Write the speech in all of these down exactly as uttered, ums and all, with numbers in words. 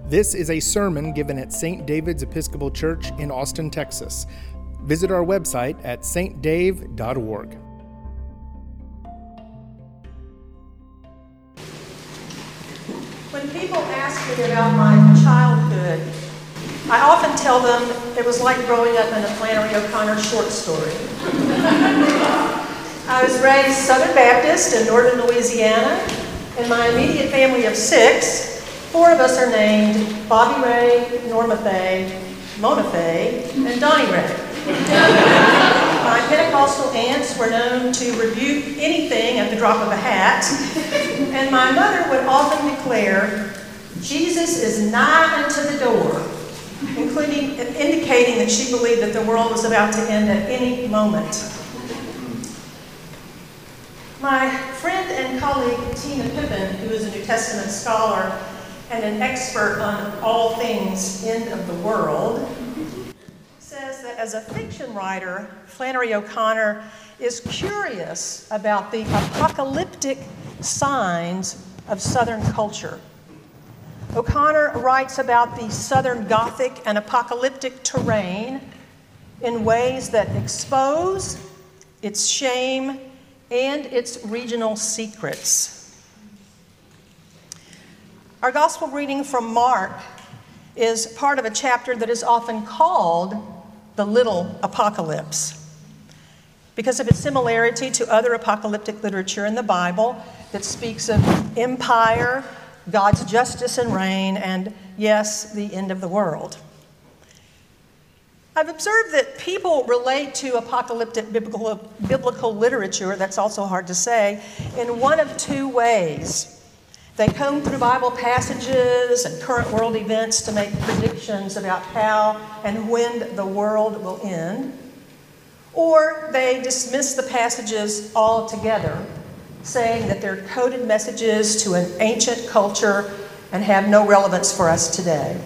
This is a sermon given at Saint David's Episcopal Church in Austin, Texas. Visit our website at s t dave dot org. When people ask me about my childhood, I often tell them it was like growing up in a Flannery O'Connor short story. I was raised Southern Baptist in northern Louisiana. In my immediate family of six, four of us are named Bobby Ray, Norma Faye, Mona Faye, and Donnie Ray. My Pentecostal aunts were known to rebuke anything at the drop of a hat, and my mother would often declare, "Jesus is nigh unto the door," including indicating that she believed that the world was about to end at any moment. My friend and colleague Tina Pippin, who is a New Testament scholar and an expert on all things end of the world, says that as a fiction writer, Flannery O'Connor is curious about the apocalyptic signs of Southern culture. O'Connor writes about the Southern Gothic and apocalyptic terrain in ways that expose its shame and its regional secrets. Our gospel reading from Mark is part of a chapter that is often called the Little Apocalypse because of its similarity to other apocalyptic literature in the Bible that speaks of empire, God's justice and reign, and yes, the end of the world. I've observed that people relate to apocalyptic biblical, biblical literature, that's also hard to say, in one of two ways. They comb through Bible passages and current world events to make predictions about how and when the world will end, or they dismiss the passages altogether, saying that they're coded messages to an ancient culture and have no relevance for us today.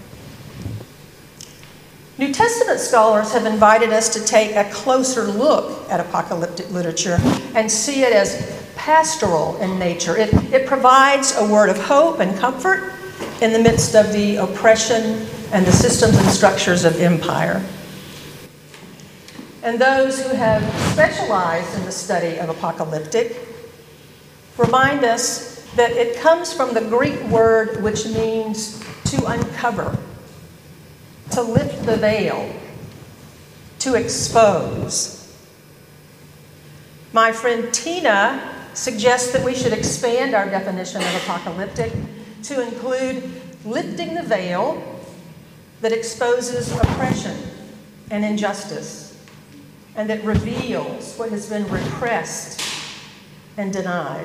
New Testament scholars have invited us to take a closer look at apocalyptic literature and see it as pastoral in nature. It, it provides a word of hope and comfort in the midst of the oppression and the systems and structures of empire. And those who have specialized in the study of apocalyptic remind us that it comes from the Greek word which means to uncover, to lift the veil, to expose. My friend Tina suggests that we should expand our definition of apocalyptic to include lifting the veil that exposes oppression and injustice, and that reveals what has been repressed and denied.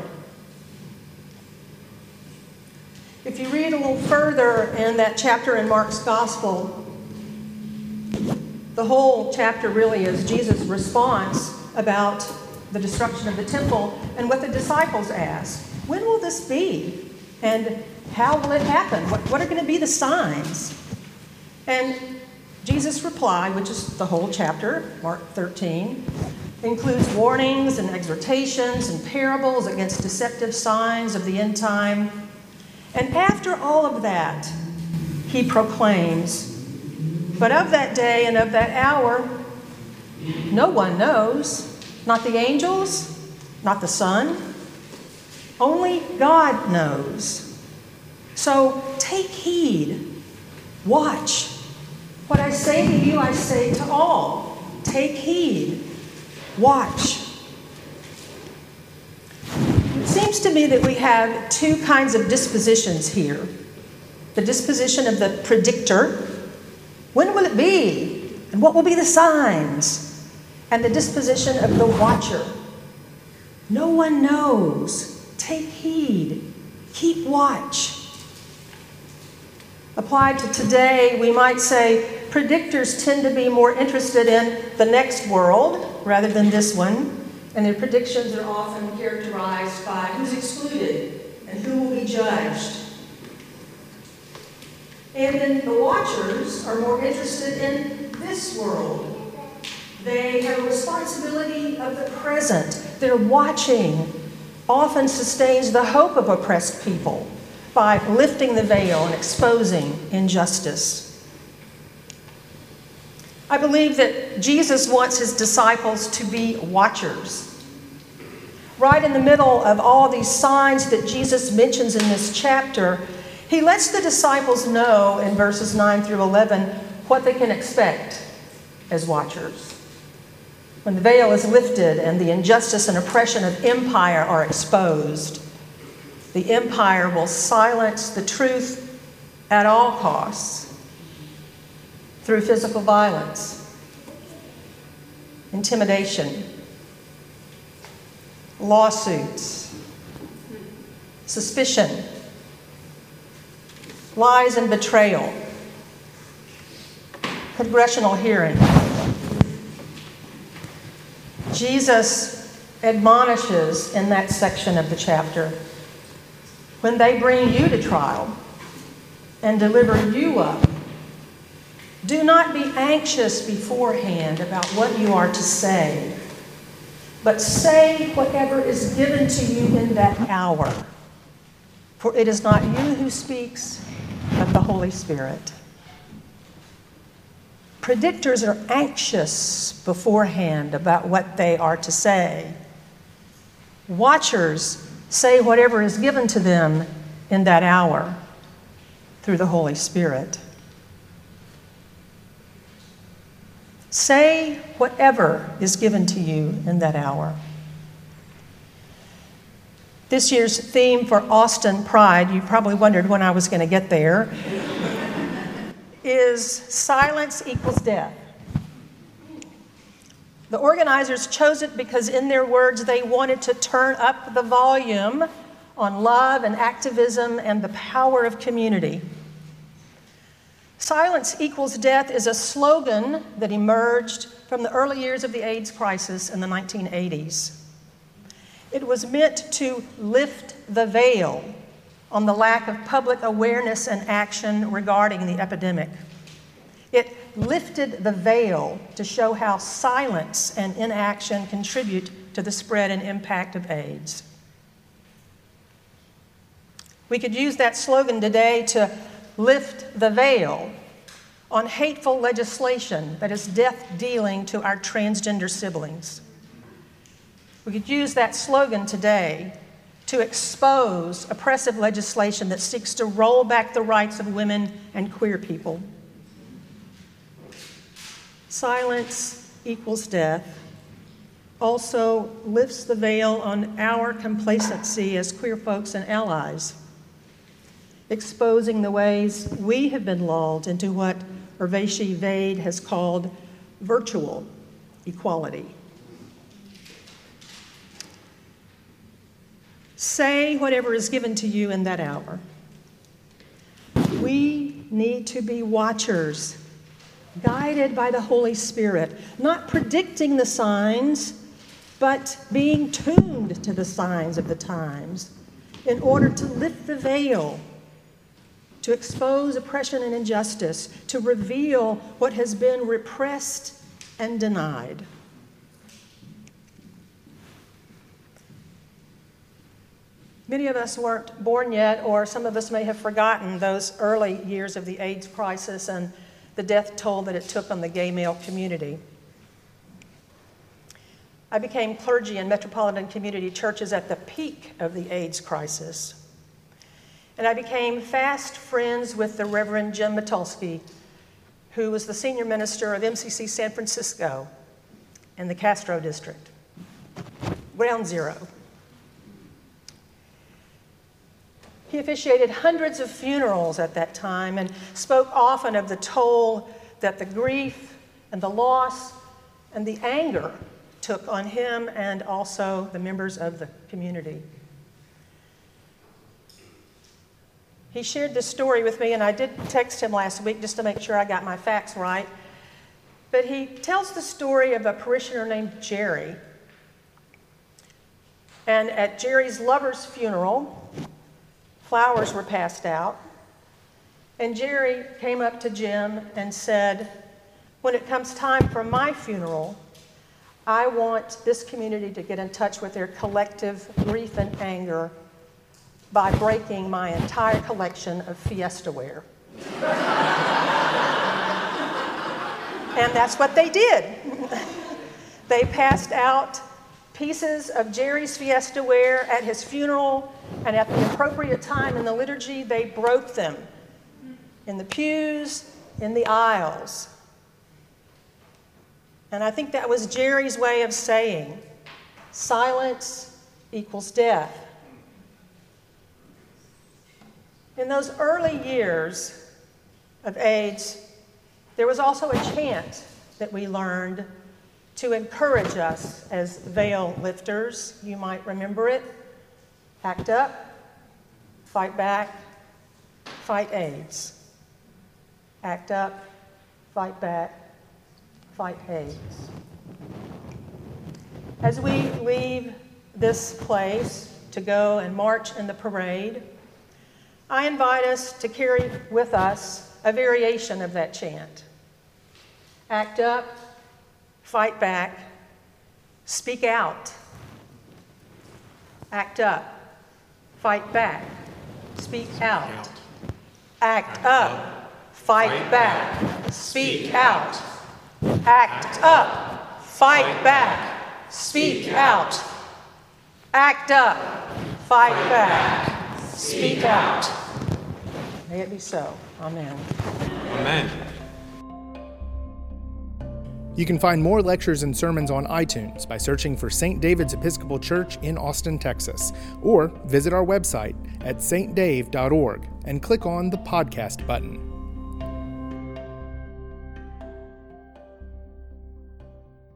If you read a little further in that chapter in Mark's Gospel, the whole chapter really is Jesus' response about the destruction of the temple and what the disciples ask. When will this be? And how will it happen? What, what are going to be the signs? And Jesus' reply, which is the whole chapter, Mark thirteen, includes warnings and exhortations and parables against deceptive signs of the end time. And after all of that, he proclaims, "But of that day and of that hour, no one knows, not the angels, not the Son, only God knows. So take heed, watch. What I say to you, I say to all. Take heed, watch." It seems to me that we have two kinds of dispositions here. The disposition of the predictor, when will it be? And what will be the signs? And the disposition of the watcher. No one knows. Take heed. Keep watch. Applied to today, we might say predictors tend to be more interested in the next world rather than this one, and their predictions are often characterized by who's excluded and who will be judged. And then the watchers are more interested in this world. They have a responsibility of the present. Their watching often sustains the hope of oppressed people by lifting the veil and exposing injustice. I believe that Jesus wants his disciples to be watchers. Right in the middle of all these signs that Jesus mentions in this chapter, he lets the disciples know in verses nine through eleven what they can expect as watchers. When the veil is lifted and the injustice and oppression of empire are exposed, the empire will silence the truth at all costs through physical violence, intimidation, lawsuits, suspicion, lies and betrayal, congressional hearings. Jesus admonishes in that section of the chapter, when they bring you to trial and deliver you up, do not be anxious beforehand about what you are to say, but say whatever is given to you in that hour. For it is not you who speaks, but the Holy Spirit. Predictors are anxious beforehand about what they are to say. Watchers say whatever is given to them in that hour through the Holy Spirit. Say whatever is given to you in that hour. This year's theme for Austin Pride, you probably wondered when I was going to get there, is silence equals death. The organizers chose it because, in their words, they wanted to turn up the volume on love and activism and the power of community. Silence equals death is a slogan that emerged from the early years of the AIDS crisis in the nineteen eighties. It was meant to lift the veil on the lack of public awareness and action regarding the epidemic. It lifted the veil to show how silence and inaction contribute to the spread and impact of AIDS. We could use that slogan today to lift the veil on hateful legislation that is death-dealing to our transgender siblings. We could use that slogan today to expose oppressive legislation that seeks to roll back the rights of women and queer people. Silence equals death also lifts the veil on our complacency as queer folks and allies, exposing the ways we have been lulled into what Urvashi Vade has called virtual equality. Say whatever is given to you in that hour. We need to be watchers, guided by the Holy Spirit, not predicting the signs, but being tuned to the signs of the times in order to lift the veil, to expose oppression and injustice, to reveal what has been repressed and denied. Many of us weren't born yet, or some of us may have forgotten those early years of the AIDS crisis and the death toll that it took on the gay male community. I became clergy in metropolitan community churches at the peak of the AIDS crisis. And I became fast friends with the Reverend Jim Matulski, who was the senior minister of M C C San Francisco in the Castro district. Ground zero. He officiated hundreds of funerals at that time and spoke often of the toll that the grief and the loss and the anger took on him and also the members of the community. He shared this story with me, and I did text him last week just to make sure I got my facts right. But he tells the story of a parishioner named Jerry. And at Jerry's lover's funeral, flowers were passed out, and Jerry came up to Jim and said, "When it comes time for my funeral, I want this community to get in touch with their collective grief and anger by breaking my entire collection of Fiesta ware. And that's what they did. They passed out pieces of Jerry's Fiesta ware at his funeral, and at the appropriate time in the liturgy, they broke them in the pews, in the aisles. And I think that was Jerry's way of saying, silence equals death. In those early years of AIDS, there was also a chant that we learned to encourage us as veil lifters. You might remember it. Act up, fight back, fight AIDS. Act up, fight back, fight AIDS. As we leave this place to go and march in the parade, I invite us to carry with us a variation of that chant. Act up, fight back, speak out. Act up, fight back, speak out. Act up, fight back, speak out. Act up, fight back, speak out. Act up, fight back, speak out. May it be so. Amen. Amen. You can find more lectures and sermons on iTunes by searching for Saint David's Episcopal Church in Austin, Texas, or visit our website at s t dave dot org and click on the podcast button.